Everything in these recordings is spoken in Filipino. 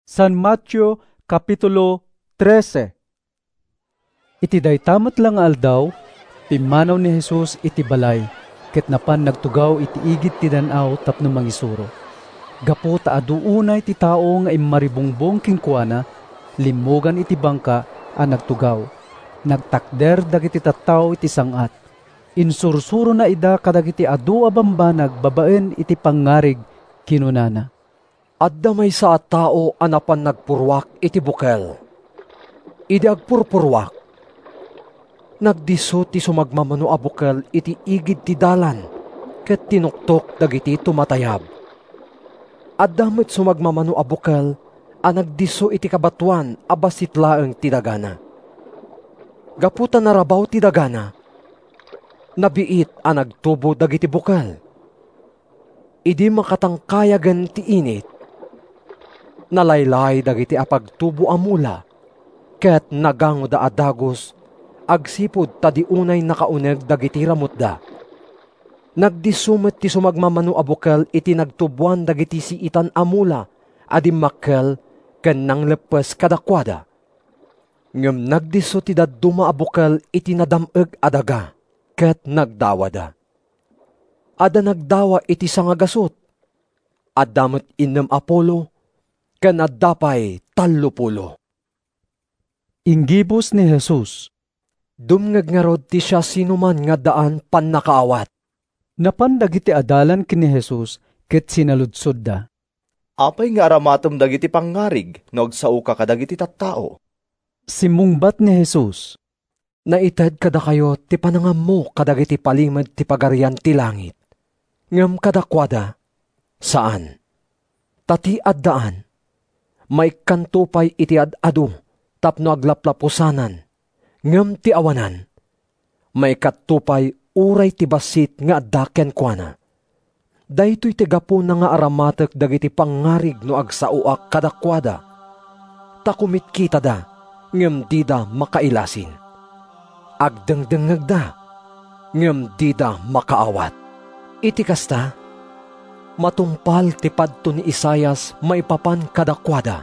San Mateo Kapitulo 13. Iti daytamet lang nga aldaw, pimanaw ni Jesus iti balay, ket napan nagtugaw iti igid ti dan-aw tapno mangisuro. Gapo ta aduunay ti tao nga immaribungbong kenkuana, limugan iti bangka a nagtugaw. Nagtakder dagiti tattao iti sangat. Insursuro na ida kadagiti adu a bambanag babaen iti pangarig kinunana. Adda may sa tao anapan nagpurwak iti bukel. Idi agpurpurwak. Nagdiso ti sumagmamano a bukel iti igid ti dalan, ket tinuktok dagiti tumatayab. Adda met sumagmamano a bukel a nagdiso iti kabatuan a basitlaeng ti dagana. Gaputa narabaw ti dagana, nabiit a nagtubo dagiti bukel. Idi makatangkayagan ti init, nalaylay dagiti apagtubo a mula, ket nagango da adagos, agsipod tadi unay nakauneg dagiti ramutda. Nagdisumet ti sumagmamano a bukel iti nagtubuan dagiti siitan a mula, adi makkel ken nanglepes kadakwada. Ngem nagdiso ti dadduma a bukel iti nadameg adaga, ket nagdawada. Ada nagdawa iti sangagasot, addamet inem apolo, ken addapay 30. Inggibos ni Jesus. Dumngeg nga rod ti siya sinuman nga daan pannakaawat. Napan dagiti adalan ken ni Jesus ket sinaludsod da. Apay nga aramatom dagiti pangarig no agsao ka kadagiti tattao? Simungbat ni Jesus. Naited kada kayo ti panangammo kadagiti palimed ti pagarian ti langit. Ngem kadakwada, saan? Tati addaan, may kantupay iti ad-adu, tapno aglaplapusanan, ngem ti awanan, may katupay uray ti basit nga addaken kuana. Daytoy ti gapo na nga aramatek dagiti pangarig no agsauak kadakwada. Takumit kita da, ngem di da makailasin. Agdengdengeg da, ngem di da makaawat. Iti kasta, matumpal ti padto ni Isayas maipapan kadakwada.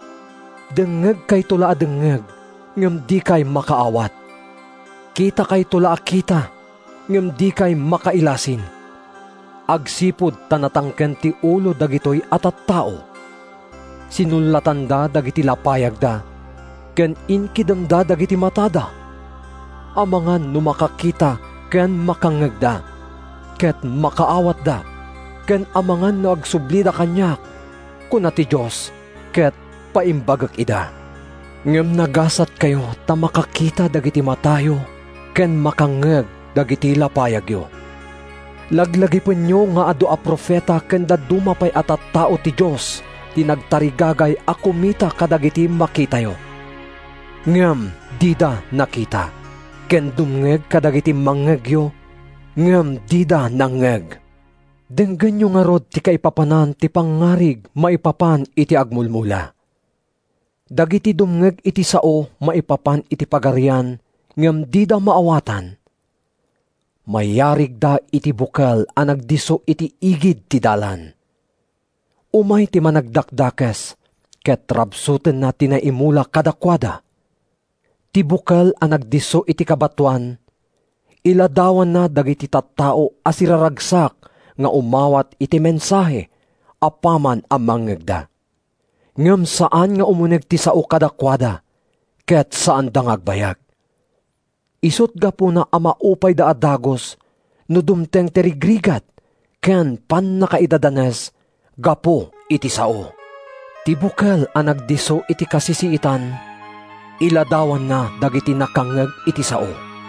Dengeg kay tula a dengeg, ngem di kay makaawat. Kita kay tula a kita, ngem di kay makailasin. Agsipod tanatangken ti ulo dagitoy atat tao. Sinulatan da dagiti lapayag da, ken inkidem da dagiti matada. Amangan no makakita ken makangeg da, ket makaawat da, ken amangan no agsubli da kanyak, kuna ti Diyos, ket paimbagak ida. Ngem nagasat kayo ta makakita dagiti matayo, ken makangeg dagiti lapayagyo. Laglagipon nyo nga adu a profeta ken dadduma pay atat tao ti Diyos, ti nagtarigagay a kumita kadagiti makitayo. Ngem dida nakita, ken dumngeg kadagiti mangegyo, ngem dida nangeg. Denggen nyo nga rod ti kaipapanan ti pangarig maipapan iti agmulmula. Dagiti dumngeg iti sao maipapan iti pagarian, ngem dida maawatan. Mayarig da iti bukal a nagdiso iti igid ti dalan. Umay ti managdakdakes, ket rabsuten na tinaimula kadakwada. Ti bukal a nagdiso iti kabatuan, iladawan na dagiti tattao as iraragsak nga umawat iti mensahe, apaman ang mangegda. Ngem saan nga umuneg ti sao kadakwada, ket saan da ngagbayag. Isot gapo na amaupay da adagos, no dumteng terigrigat, ken pan nakaidadanes, gapo iti sao. Ti bukal a nagdiso iti kasisiitan, iladawan na dagiti nakangeg iti sao.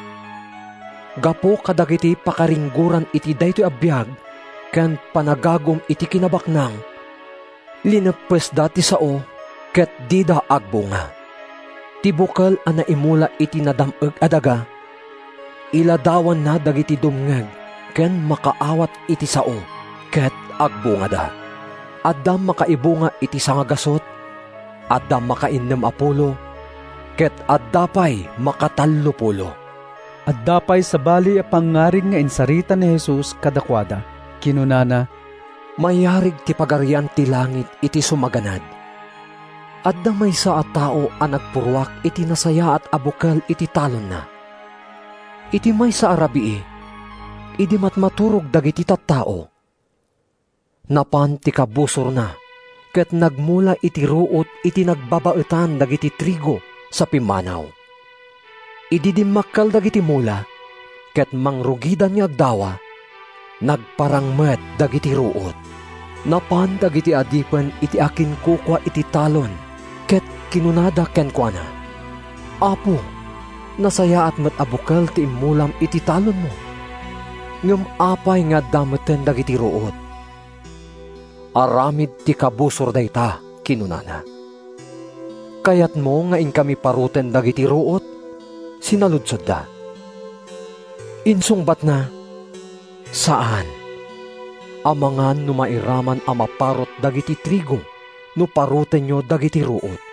Gapo kadagiti pakaringguran iti daytoy abiyag, ken panagagom iti kinabaknang, linagpes da ti sao, ket dida agbunga. Ti bukal a naimula iti nadameg adaga, iladawan na dagiti dumngeg, ken makaawat iti sao, ket agbunga da. Adda makaibunga iti sangagasot, adda makainem apolo, ket adda pay makatallupulo. Adda pay sa bali a pangarig nga insarita ni Jesus kadakwada, kinunana, mayarig ti pagarian ti langit iti sumaganad. Adda may sa tao ang nagpurwak iti nasaya at abukal iti talon na. Iti may sa arabii, idi matmaturog dagiti tattao. Napan ti kabusor na, ket nagmula iti ruot iti nagbabaetan dagiti trigo sa pimanaw. Idi dimmakal dagiti mula, ket mangrugidan nga agdawa, nagparangmed dagiti ruot. Napan dagiti adipen iti akin kukwa iti talon, ket kinunada ken kuana, Apo, nasaya at met abukal ti imulam iti talon mo. Ngem apay nga dameten dagiti ruot. Aramid ti kabusor dayta, kinunana. Kayat mo nga in kami paruten dagiti ruot, sinaludsod da. Insungbat na, saan? Amangan no mairaman a maparot dagiti trigo, no paruten nyo dagiti ruot.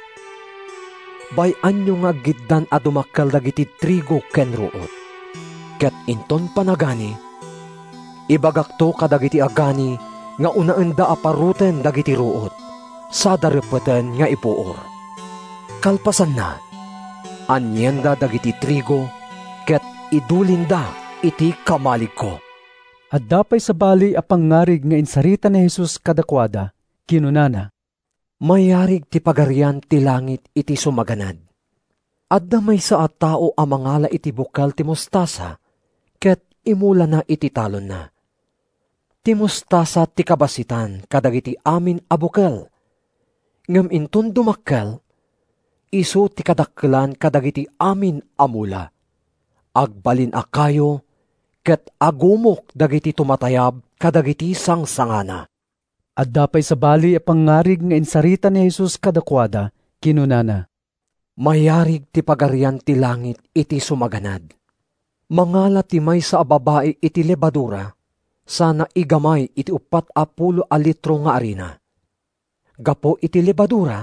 Bayan nyo nga giddan a dumakkel dagiti trigo ken ruot. Ket inton panagani, ibagakto kadagiti agani nga unaenda a paruten dagiti ruot, sada repeten nga ipuor. Kalpasan na, anyenda dagiti trigo, ket idulinda iti kamalig ko. At dapay sa bali a pangarig nga insarita ni Jesus kadakwada, kinunana, Mayarig ti pagarian ti langit iti sumaganad. Adda may sa tao a mangala iti bukal ti mostasa, ket imula na iti talon na. Ti mostasa ti kabasitan kadagiti amin a bukal. Ngem inton dumakkel, isu ti kadakkelan kadagiti amin a mula. Agbalin akayo, ket agumok dagiti tumatayab kadagiti sangsangana. At dapay sa bali a pangarig nga insarita ni Jesus kadakwada, kinunana, Mayarig ti pagarian ti langit iti sumaganad. Mangala ti may sa babae iti lebadura, sana igamay iti 40 litro nga arina. Gapo iti lebadura,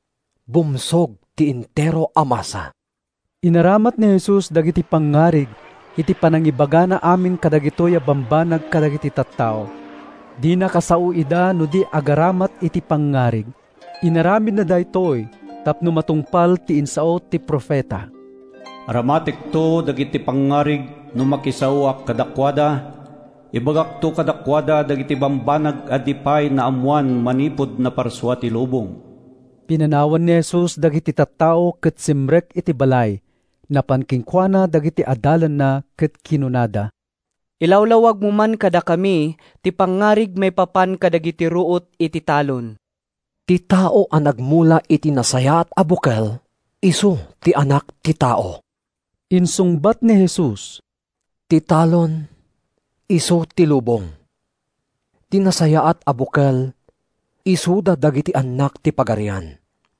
bumsog ti intero a masa. Inaramat ni Jesus dagiti pangarig, iti panangibaga na amin kadagitoy a bambanag kadagiti tattao. Di na kasao ida no di agaramat iti pangarig. Inaramid na daytoy, tapno matungpal ti insao ti profeta. Aramatik to dagiti pangarig no makisawak kadakwada, ibagak to kadakwada dagiti bambanag adipay na amuan manipod na parswa ti lubong. Pinanawan ni Jesus dagiti tattao ket simrek iti balay, napankingkwana dagiti adalan na ket kinunada. Ilawlawag mo man kada kami, ti pangarig may papan kadagiti ruot iti talon. Ti tao ang nagmula iti nasaya at abukal, isu ti anak ti tao. Insungbat ni Jesus, Ti talon, isu ti lubong. Ti nasaya at abukal, isu da dagiti anak ti pagarian.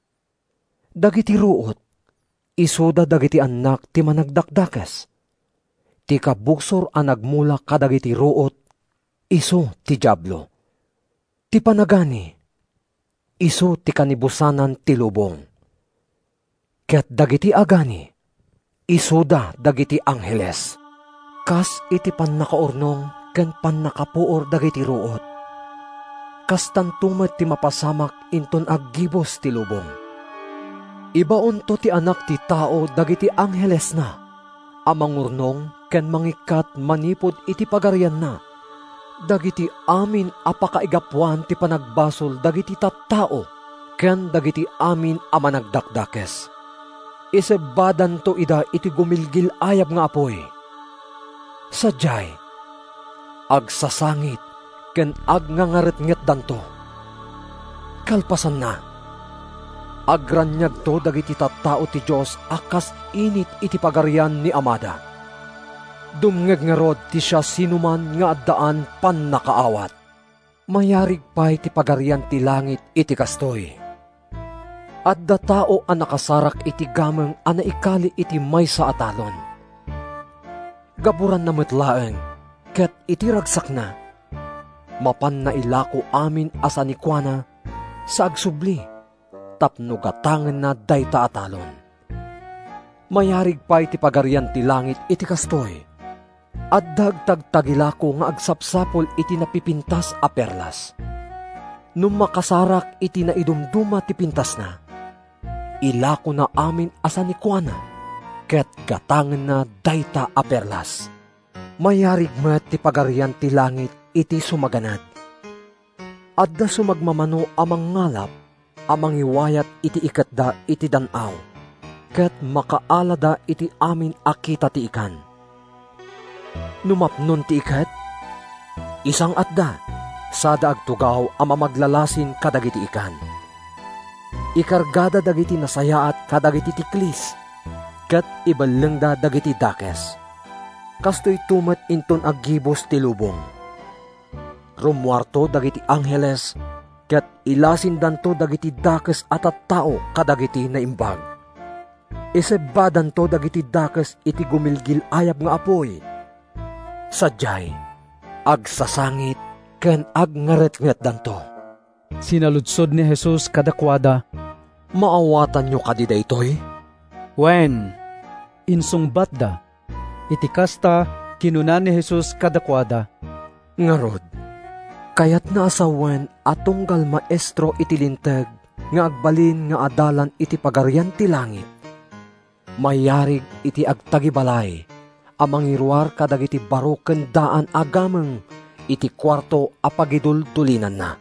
Dagiti ruot, isu da dagiti anak ti managdakdakes. Ti kabuksor ang nagmula kadagiti ruot, isu ti diablo. Ti panagani, isu ti kanibusanan ti lubong. Ket dagiti agani, isu da dagiti angheles. Kas iti pannakaurnong ken pannakapuor dagiti ruot. Kas tantumet ti mapasamak inton aggibos ti lubong. Ibaon to ti anak ti tao dagiti angheles na, amangurnong ken mangikat manipod iti pagarian na, dagiti amin apakaigapuan ti panagbasol dagiti tattao, ken dagiti amin a managdakdakes. Isebadan to ida iti gumilgil ayab nga apoy. Sadyay, agsasangit ken agngangaretnget danto. Kalpasan na, agranyag to dagiti tattao ti Diyos akas init iti pagarian ni Amada. Dumngeg nga rod ti siya sinuman nga addaan pan nakaawat. Mayarig pa'y ti pagarian ti langit iti kastoy. Adda tao ang nakasarak iti gameng ana ikali iti maysa atalon. Gaburan na metlaeng, ket iti ragsak na. Mapan na ilako amin asanikwana sa agsubli, tapno gatangen na dayta atalon. Mayarig pa'y ti pagarian ti langit iti kastoy. At dagtagtagilako nga agsapsapol iti napipintas a perlas. Nung makasarak iti naidumduma ti pintas na, ilako na amin asa ni Kuana, ket gatangan na dayta a perlas. Mayarig met ti pagarian ti langit iti sumaganad. Adda sumagmamano amang ngalap, amang iwayat iti ikatda iti danaw, ket makaalada iti amin akita ti ikan. Numapnon ti ikat, isang adda, sada agtugaw ama maglalasin kadagiti ikan. Ikargada dagiti nasayaat kadagiti tiklis, ket ibalengda dagiti dakes. Kastoy tumet inton aggibos ti lubong. Rumwarto dagiti angheles, ket ilasin danto dagiti dakes at tao kadagiti naimbag. Isebadan to dagiti dakes iti gumilgil ayab nga apoy. Sadyay, agsasangit ken agngaret-nget danto. Sinaludsod ni Jesus kadakwada, Maawatan nyo kadi daytoy? Wen, insungbat da. Iti kasta, kinuna ni Jesus kadakwada, Ngarod, kayat naasawen atunggal maestro iti linteg nga agbalin nga adalan iti pagarian ti langit. Mayarig iti agtagibalay, amang iruar kadagiti baro ken daan agameng iti kwarto apagidultulinan na.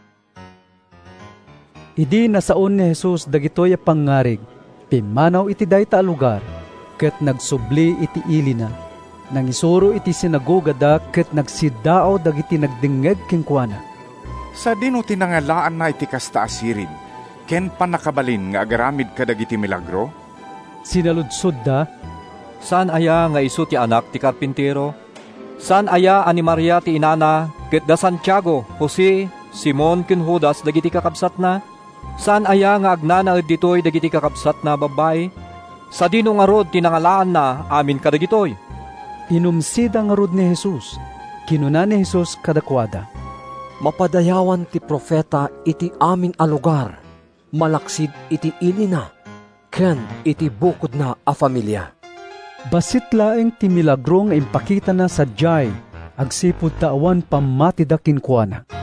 Idi nasaon ni Jesus dagitoy a pangarig, pimanaw iti dayta a lugar, ket nagsubli iti ilina. Nangisuro iti sinagoga da ket nagsidao dagiti nagdingeg kenkwana. Sa dino tinangalaan na iti kasta asirin, ken panakabalin nga agaramid kadagiti milagro? Sinaludsod da, Saan aya nga isu ti anak ti karpintero? Saan aya ani Maria ti inana, ket da Santiago, Jose, Simon ken Judas dagiti kakabsat na? Saan aya nga agnana ed ditoy dagiti kakabsat na babay? Sa dino nga rod tinangalaan na amin kadagitoy. inumsida nga rod ni Jesus. Kinuna ni Jesus kadakwada, Mapadayawan ti profeta iti amin a lugar, malaksid iti ilina, ken iti bukod na a familia. basit laeng ti milagro nga impakita na sadyay, agsipud taawan pamati da kinkwana.